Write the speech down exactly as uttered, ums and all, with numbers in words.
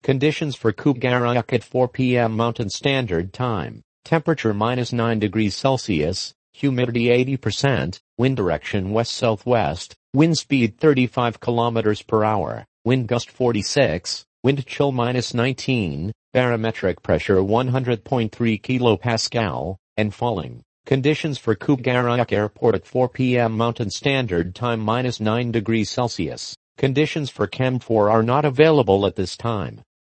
Conditions for Khubgarok at four p m Mountain Standard Time. Temperature minus nine degrees Celsius, humidity eighty percent, wind direction west-southwest, wind speed thirty-five kilometers per hour, wind gust forty-six, wind chill minus nineteen, barometric pressure one hundred point three kilopascal, and falling. Conditions for Khubgarok Airport at four p m Mountain Standard Time minus nine degrees Celsius. Conditions for Chem four are not available at this time.